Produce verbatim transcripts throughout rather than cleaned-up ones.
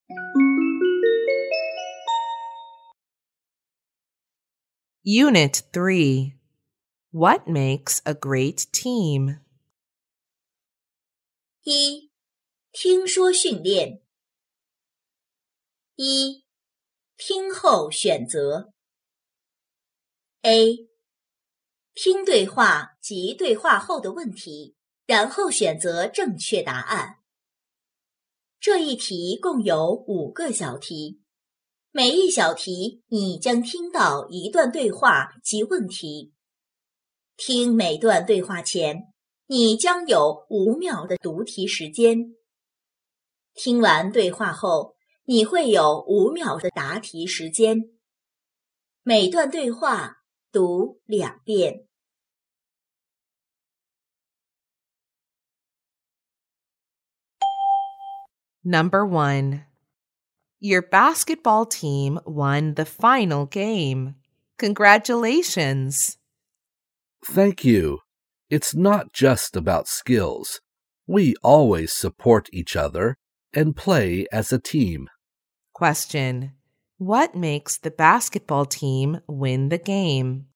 Unit three. What makes a great team? 一、听说训练。一、听后选择。A、听对话及对话后的问题，然后选择正确答案。这一题共有五个小题，每一小题你将听到一段对话及问题。听每段对话前，你将有五秒的读题时间。听完对话后，你会有五秒的答题时间。每段对话读两遍。 Number one. Your basketball team won the final game. Congratulations. Thank you. It's not just about skills. We always support each other and play as a team. Question. What makes the basketball team win the game?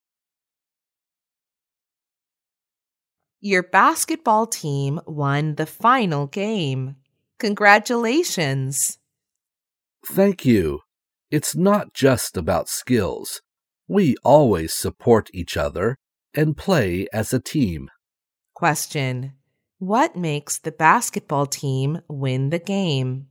Your basketball team won the final game. Congratulations. Thank you. It's not just about skills. We always support each other and play as a team. Question. What makes the basketball team win the game?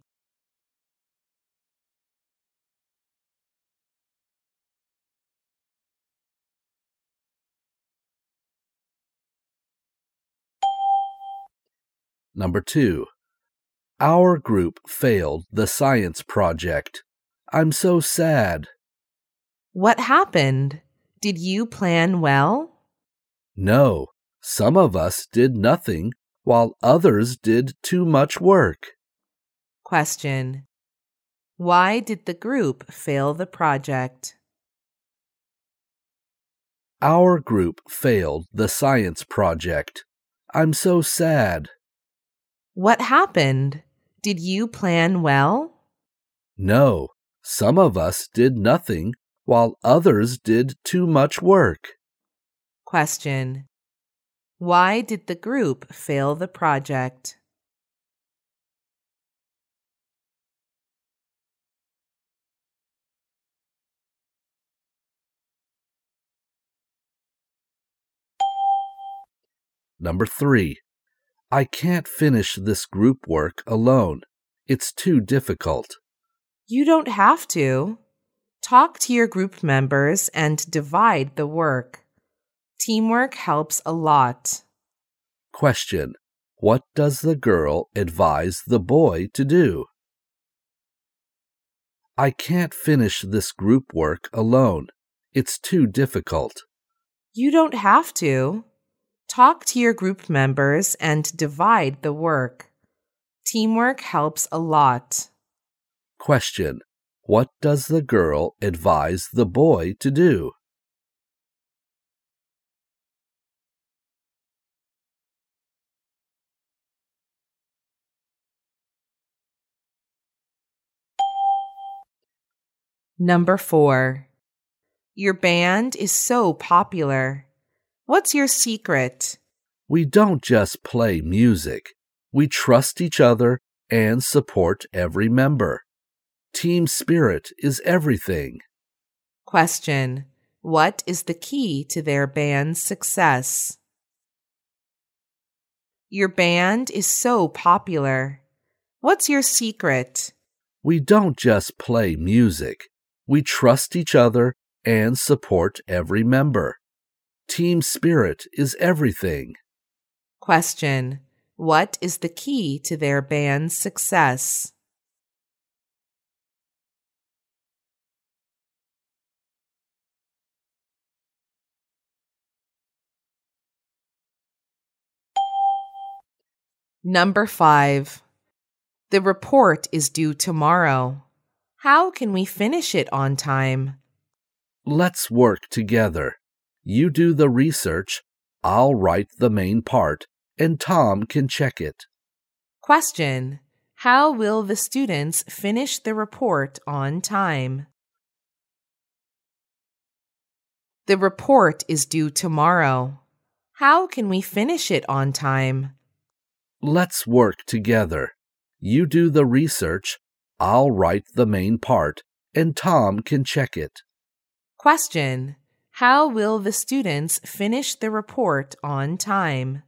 Number two. Our group failed the science project. I'm so sad. What happened? Did you plan well? No, some of us did nothing while others did too much work. Question. Why did the group fail the project? Our group failed the science project. I'm so sad. What happened? Did you plan well? No, some of us did nothing while others did too much work. Question. Why did the group fail the project? Number three. I can't finish this group work alone. It's too difficult. You don't have to. Talk to your group members and divide the work. Teamwork helps a lot. Question. What does the girl advise the boy to do? I can't finish this group work alone. It's too difficult. You don't have to. Talk to your group members and divide the work. Teamwork helps a lot. Question. What does the girl advise the boy to do? Number four. Your band is so popular. What's your secret? We don't just play music. We trust each other and support every member. Team spirit is everything. Question. What is the key to their band's success? Your band is so popular. What's your secret? We don't just play music. We trust each other and support every member. Team spirit is everything. Question. What is the key to their band's success? Number five. The report is due tomorrow. How can we finish it on time? Let's work together. You do the research, I'll write the main part, and Tom can check it. Question. How will the students finish the report on time? The report is due tomorrow. How can we finish it on time? Let's work together. You do the research, I'll write the main part, and Tom can check it. Question: How will the students finish the report on time?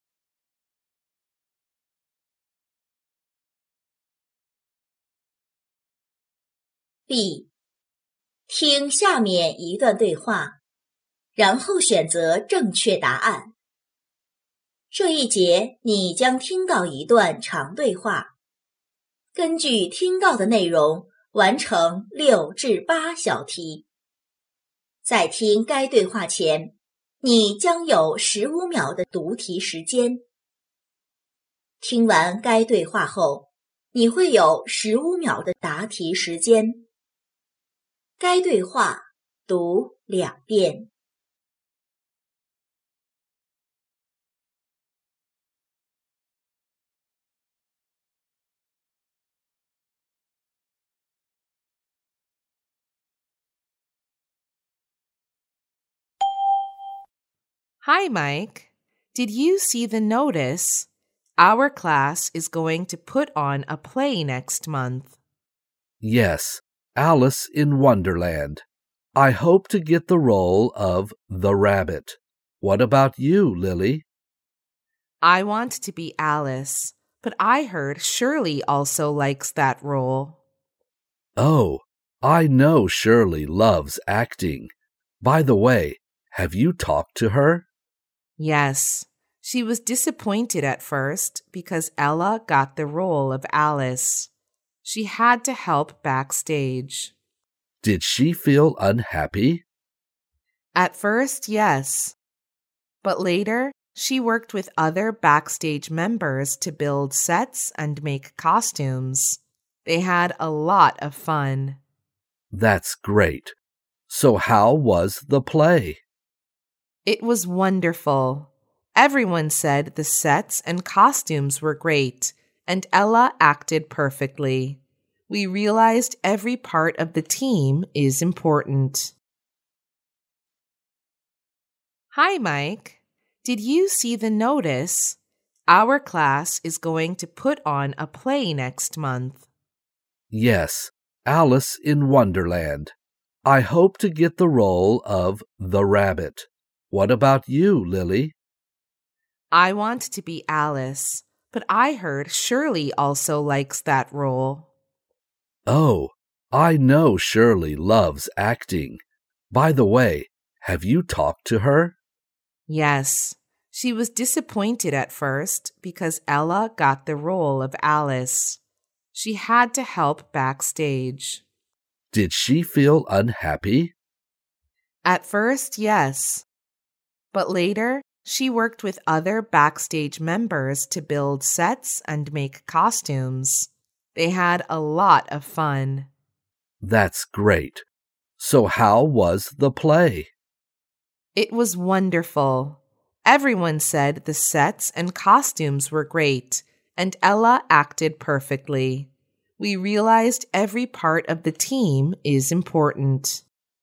B. 听下面一段对话，然后选择正确答案。这一节你将听到一段长对话，根据听到的内容完成六至八小题。在听该对话前，你将有十五秒的读题时间。听完该对话后，你会有十五秒的答题时间。该对话读两遍。 Hi, Mike. Did you see the notice? Our class is going to put on a play next month. Yes, Alice in Wonderland. I hope to get the role of the rabbit. What about you, Lily? I want to be Alice, but I heard Shirley also likes that role. Oh, I know Shirley loves acting. By the way, have you talked to her? Yes, she was disappointed at first because Ella got the role of Alice. She had to help backstage. Did she feel unhappy? At first, yes. But later, she worked with other backstage members to build sets and make costumes. They had a lot of fun. That's great. So how was the play? It was wonderful. Everyone said the sets and costumes were great, and Ella acted perfectly. We realized every part of the team is important. Hi, Mike. Did you see the notice? Our class is going to put on a play next month. Yes, Alice in Wonderland. I hope to get the role of the rabbit. What about you, Lily? I want to be Alice, but I heard Shirley also likes that role. Oh, I know Shirley loves acting. By the way, have you talked to her? Yes, she was disappointed at first because Ella got the role of Alice. She had to help backstage. Did she feel unhappy? At first, yes. But later, she worked with other backstage members to build sets and make costumes. They had a lot of fun. That's great. So how was the play? It was wonderful. Everyone said the sets and costumes were great, and Ella acted perfectly. We realized every part of the team is important.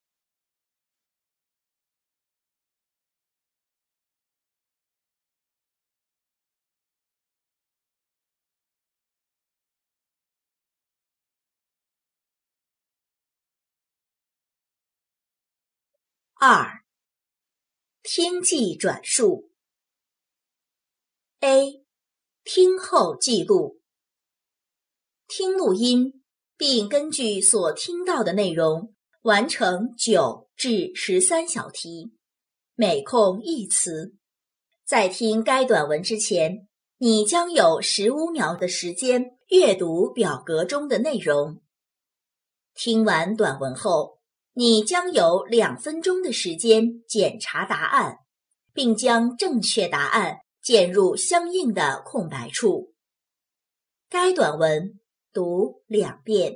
二、听记转述。A. 听后记录。听录音，并根据所听到的内容完成九至十三小题，每空一词。在听该短文之前，你将有十五秒的时间阅读表格中的内容。听完短文后，你将有两分钟的时间检查答案，并将正确答案键入相应的空白处。该短文读两遍。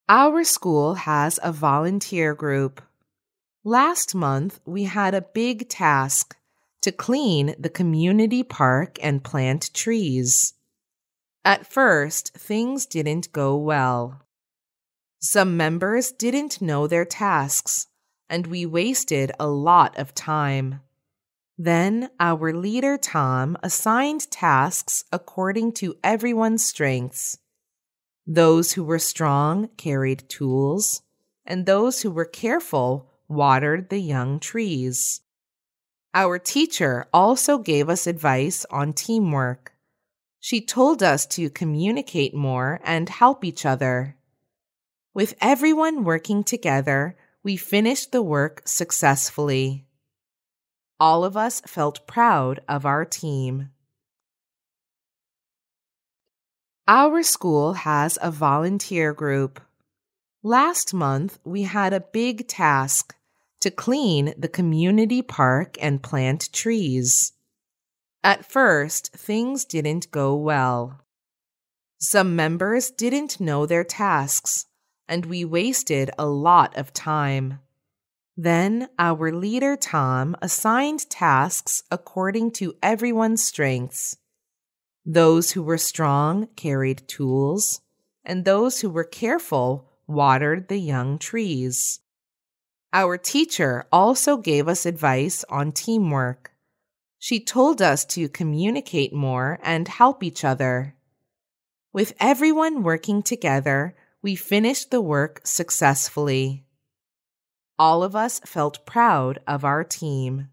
Our school has a volunteer group. Last month, we had a big task to clean the community park and plant trees. At first, things didn't go well. Some members didn't know their tasks, and we wasted a lot of time. Then our leader Tom assigned tasks according to everyone's strengths. Those who were strong carried tools, and those who were careful watered the young trees. Our teacher also gave us advice on teamwork. She told us to communicate more and help each other. With everyone working together, we finished the work successfully. All of us felt proud of our team. Our school has a volunteer group. Last month, we had a big task to clean the community park and plant trees. At first, things didn't go well. Some members didn't know their tasks, and we wasted a lot of time. Then our leader Tom assigned tasks according to everyone's strengths. Those who were strong carried tools, and those who were careful watered the young trees. Our teacher also gave us advice on teamwork. She told us to communicate more and help each other. With everyone working together, we finished the work successfully. All of us felt proud of our team.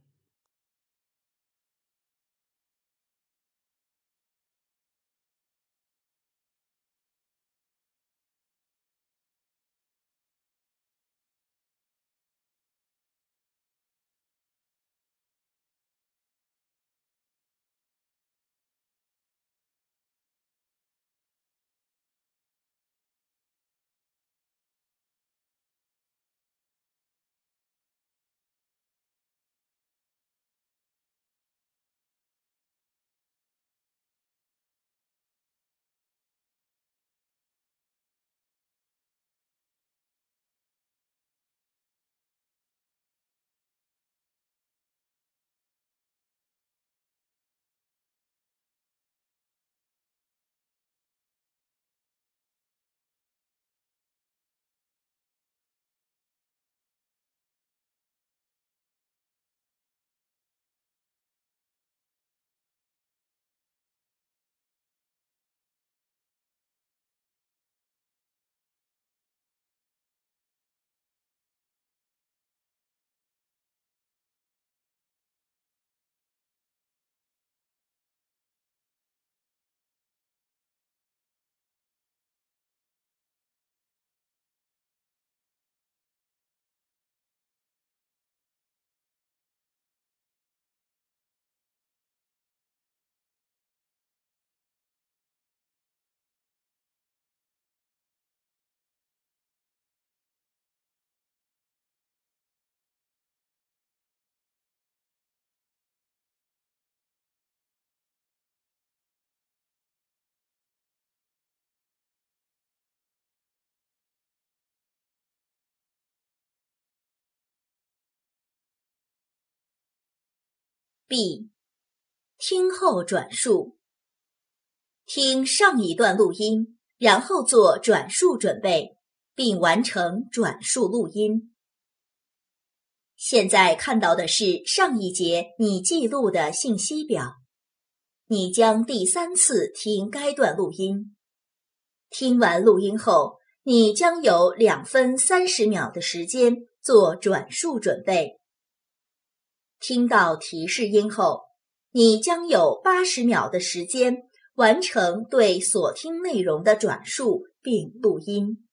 B. 听后转述。听上一段录音，然后做转述准备，并完成转述录音。现在看到的是上一节你记录的信息表。你将第三次听该段录音。听完录音后，你将有两分三十秒的时间做转述准备。听到提示音后，你将有八十秒的时间完成对所听内容的转述并录音。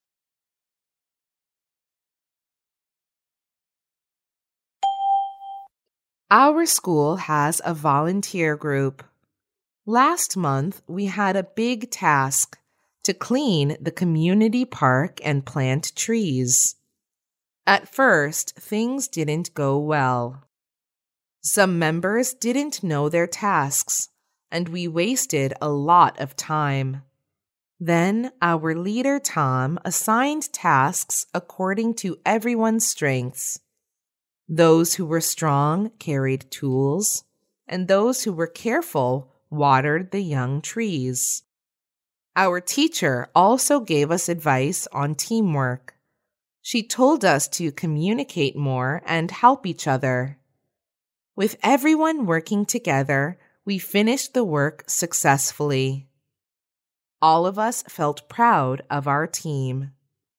Our school has a volunteer group. Last month, we had a big task to clean the community park and plant trees. At first, things didn't go well. Some members didn't know their tasks, and we wasted a lot of time. Then our leader Tom assigned tasks according to everyone's strengths. Those who were strong carried tools, and those who were careful watered the young trees. Our teacher also gave us advice on teamwork. She told us to communicate more and help each other. With everyone working together, we finished the work successfully. All of us felt proud of our team.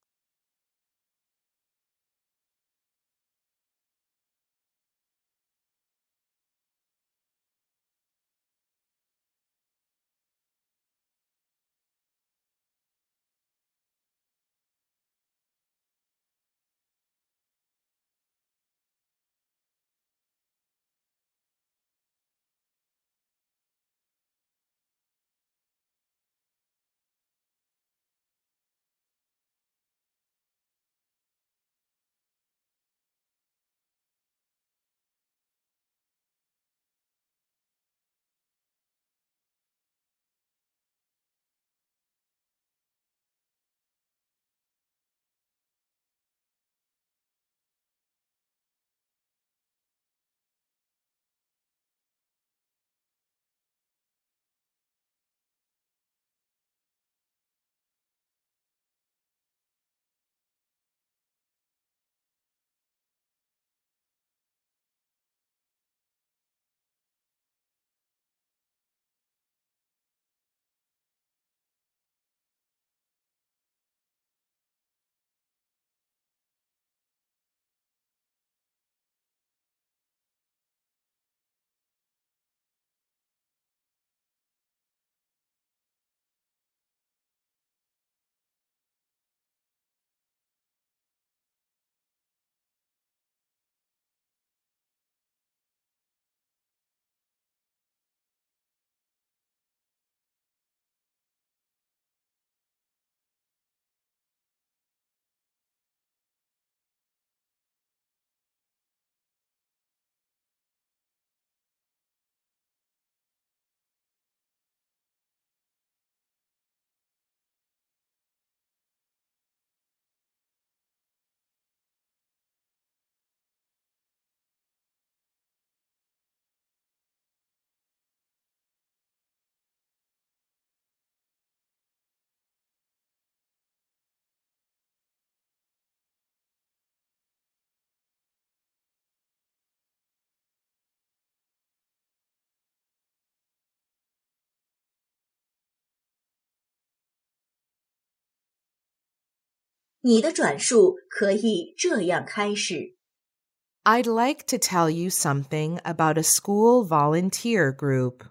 你的转述可以这样开始。 I'd like to tell you something about a school volunteer group.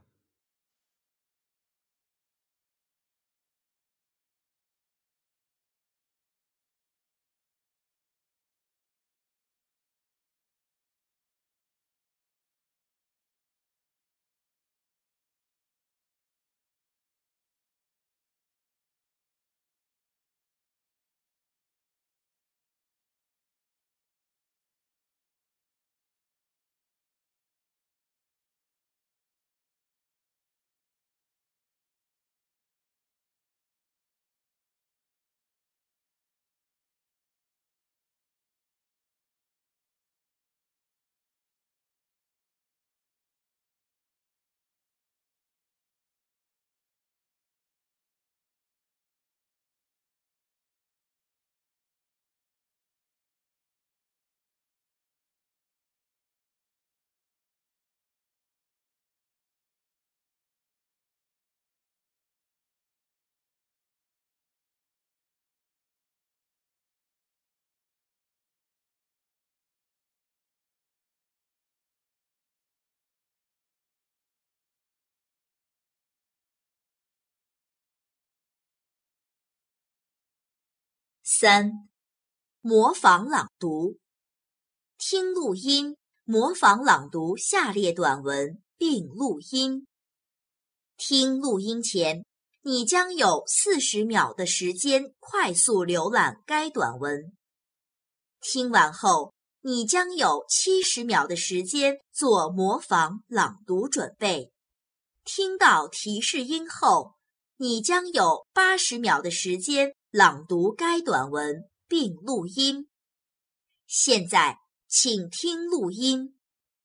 三、模仿朗读。听录音，模仿朗读下列短文并录音。听录音前，你将有四十秒的时间快速浏览该短文。听完后，你将有七十秒的时间做模仿朗读准备。听到提示音后， 你将有八十秒的时间朗读该短文并录音。现在，请听录音。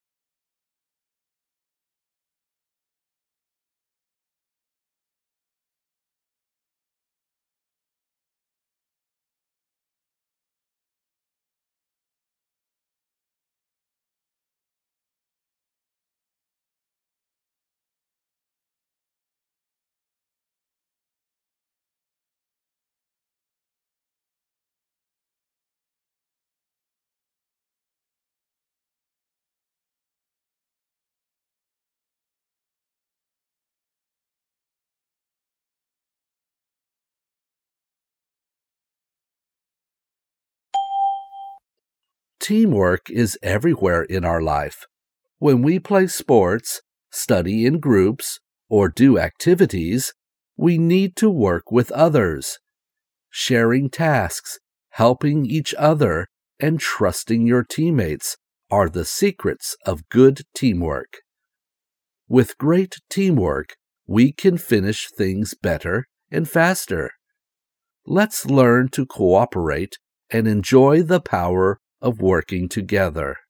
Teamwork is everywhere in our life. When we play sports, study in groups, or do activities, we need to work with others. Sharing tasks, helping each other, and trusting your teammates are the secrets of good teamwork. With great teamwork, we can finish things better and faster. Let's learn to cooperate and enjoy the power of working together.